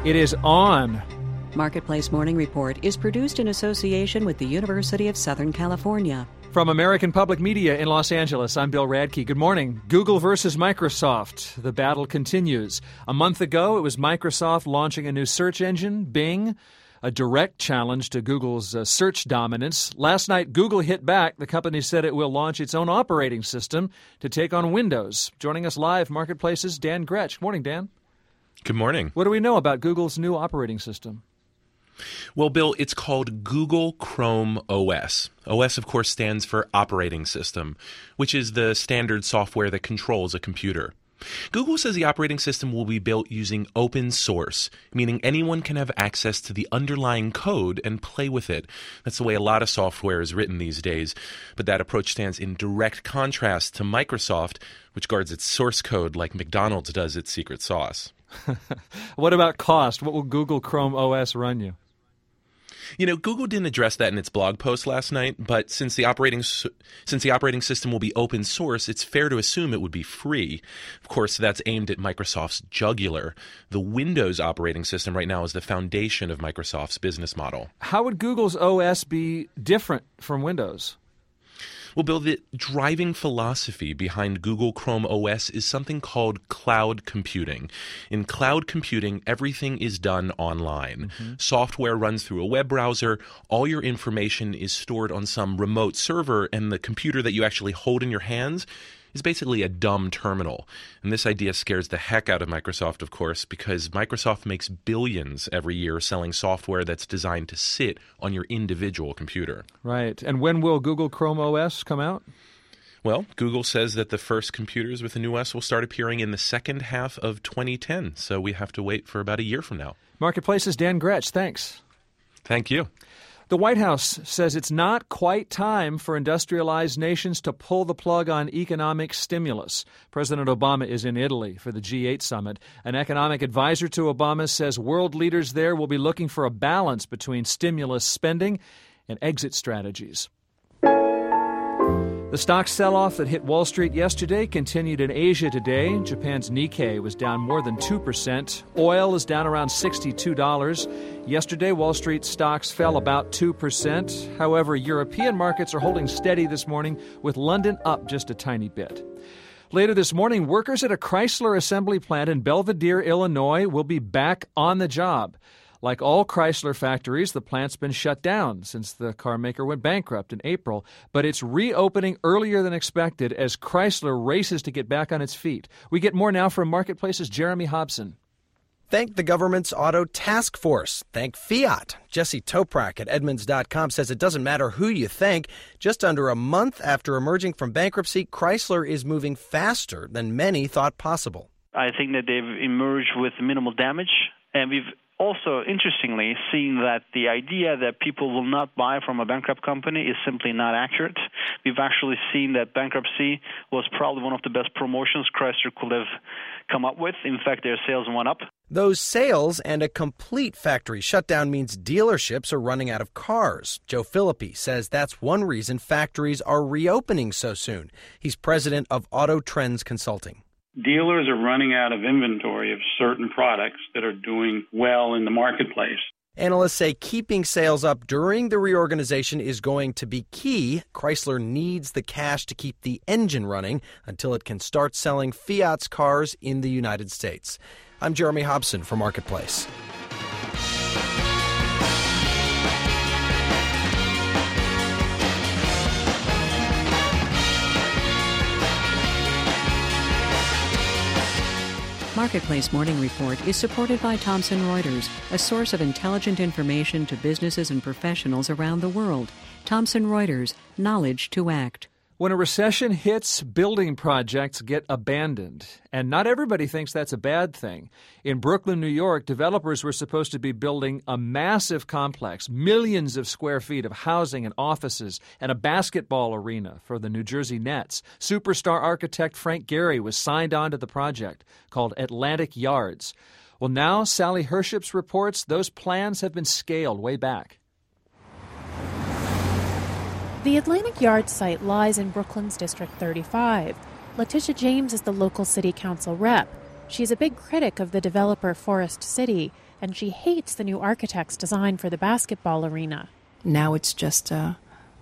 It is on. Marketplace Morning Report is produced in association with the University of Southern California. From American Public Media in Los Angeles, I'm Bill Radke. Good morning. Google versus Microsoft. The battle continues. A month ago, it was Microsoft launching a new search engine, Bing, a direct challenge to Google's search dominance. Last night, Google hit back. The company said it will launch its own operating system to take on Windows. Joining us live, Marketplace's Dan Gretsch. Good morning, Dan. Good morning. What do we know about Google's new operating system? Well, Bill, it's called Google Chrome OS. OS, of course, stands for Operating System, which is the standard software that controls a computer. Google says the operating system will be built using open source, meaning anyone can have access to the underlying code and play with it. That's the way a lot of software is written these days. But that approach stands in direct contrast to Microsoft, which guards its source code like McDonald's does its secret sauce. What about cost? What will Google Chrome OS run you? You know, Google didn't address that in its blog post last night, but since the operating system will be open source, it's fair to assume it would be free. Of course, that's aimed at Microsoft's jugular. The Windows operating system right now is the foundation of Microsoft's business model. How would Google's OS be different from Windows? Well, Bill, the driving philosophy behind Google Chrome OS is something called cloud computing. In cloud computing, everything is done online. Software runs through a web browser. All your information is stored on some remote server, and the computer that you actually hold in your hands is basically a dumb terminal. And this idea scares the heck out of Microsoft, of course, because Microsoft makes billions every year selling software that's designed to sit on your individual computer. Right. And when will Google Chrome OS come out? Well, Google says that the first computers with the new OS will start appearing in the second half of 2010, so we have to wait for about a year from now. Marketplace's Dan Gretsch, thanks. Thank you. The White House says it's not quite time for industrialized nations to pull the plug on economic stimulus. President Obama is in Italy for the G8 summit. An economic advisor to Obama says world leaders there will be looking for a balance between stimulus spending and exit strategies. The stock sell-off that hit Wall Street yesterday continued in Asia today. Japan's Nikkei was down more than 2%. Oil is down around $62. Yesterday, Wall Street stocks fell about 2%. However, European markets are holding steady this morning, with London up just a tiny bit. Later this morning, workers at a Chrysler assembly plant in Belvidere, Illinois, will be back on the job. Like all Chrysler factories, the plant's been shut down since the car maker went bankrupt in April, but it's reopening earlier than expected as Chrysler races to get back on its feet. We get more now from Marketplace's Jeremy Hobson. Thank the government's auto task force. Thank Fiat. Jesse Toprak at Edmunds.com says it doesn't matter who you thank. Just under a month after emerging from bankruptcy, Chrysler is moving faster than many thought possible. I think that they've emerged with minimal damage, and we've also, interestingly, seeing that the idea that people will not buy from a bankrupt company is simply not accurate. We've actually seen that bankruptcy was probably one of the best promotions Chrysler could have come up with. In fact, their sales went up. Those sales and a complete factory shutdown means dealerships are running out of cars. Joe Philippi says that's one reason factories are reopening so soon. He's president of Auto Trends Consulting. Dealers are running out of inventory of certain products that are doing well in the marketplace. Analysts say keeping sales up during the reorganization is going to be key. Chrysler needs the cash to keep the engine running until it can start selling Fiat's cars in the United States. I'm Jeremy Hobson for Marketplace. Marketplace Morning Report is supported by Thomson Reuters, a source of intelligent information to businesses and professionals around the world. Thomson Reuters, knowledge to act. When a recession hits, building projects get abandoned. And not everybody thinks that's a bad thing. In Brooklyn, New York, developers were supposed to be building a massive complex, millions of square feet of housing and offices, and a basketball arena for the New Jersey Nets. Superstar architect Frank Gehry was signed on to the project, called Atlantic Yards. Well, now Sally Herships reports those plans have been scaled way back. The Atlantic Yards site lies in Brooklyn's District 35. Letitia James is the local city council rep. She's a big critic of the developer Forest City, and she hates the new architect's design for the basketball arena. Now it's just a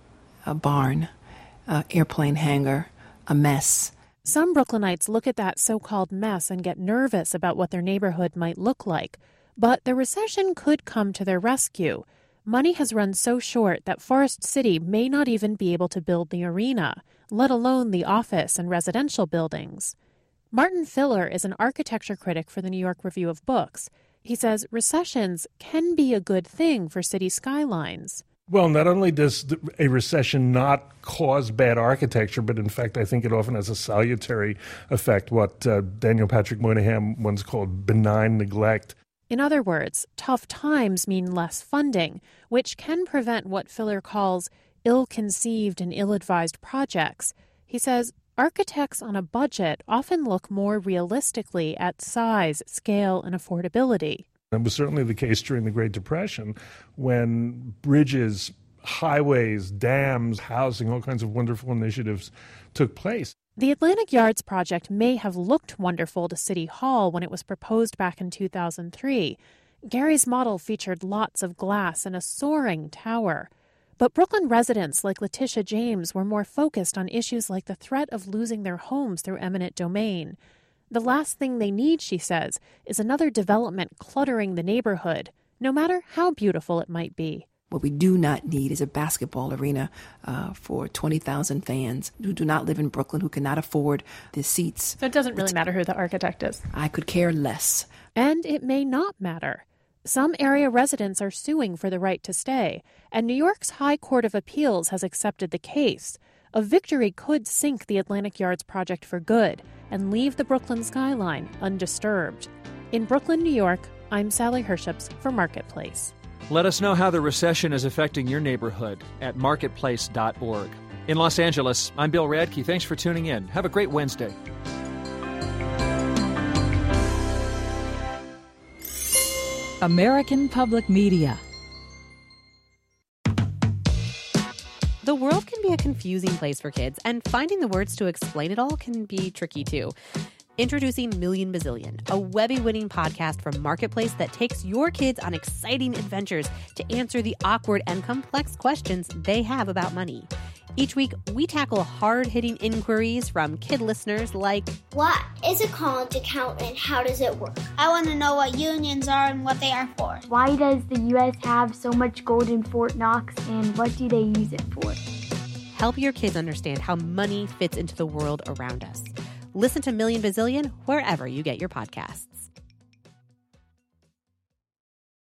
barn, an airplane hangar, a mess. Some Brooklynites look at that so-called mess and get nervous about what their neighborhood might look like. But the recession could come to their rescue. Money has run so short that Forest City may not even be able to build the arena, let alone the office and residential buildings. Martin Filler is an architecture critic for the New York Review of Books. He says recessions can be a good thing for city skylines. Well, not only does a recession not cause bad architecture, but in fact, I think it often has a salutary effect, what Daniel Patrick Moynihan once called benign neglect. In other words, tough times mean less funding, which can prevent what Filler calls ill-conceived and ill-advised projects. He says architects on a budget often look more realistically at size, scale, and affordability. It was certainly the case during the Great Depression when bridges, highways, dams, housing, all kinds of wonderful initiatives took place. The Atlantic Yards project may have looked wonderful to City Hall when it was proposed back in 2003. Gary's model featured lots of glass and a soaring tower. But Brooklyn residents like Letitia James were more focused on issues like the threat of losing their homes through eminent domain. The last thing they need, she says, is another development cluttering the neighborhood, no matter how beautiful it might be. What we do not need is a basketball arena for 20,000 fans who do not live in Brooklyn, who cannot afford the seats. So it doesn't really matter who the architect is. I could care less. And it may not matter. Some area residents are suing for the right to stay, and New York's High Court of Appeals has accepted the case. A victory could sink the Atlantic Yards project for good and leave the Brooklyn skyline undisturbed. In Brooklyn, New York, I'm Sally Herships for Marketplace. Let us know how the recession is affecting your neighborhood at marketplace.org. In Los Angeles, I'm Bill Radke. Thanks for tuning in. Have a great Wednesday. American Public Media. The world can be a confusing place for kids, and finding the words to explain it all can be tricky too. Introducing Million Bazillion, a Webby-winning podcast from Marketplace that takes your kids on exciting adventures to answer the awkward and complex questions they have about money. Each week, we tackle hard-hitting inquiries from kid listeners like, what is a college account and how does it work? I want to know what unions are and what they are for. Why does the U.S. have so much gold in Fort Knox and what do they use it for? Help your kids understand how money fits into the world around us. Listen to Million Bazillion wherever you get your podcasts.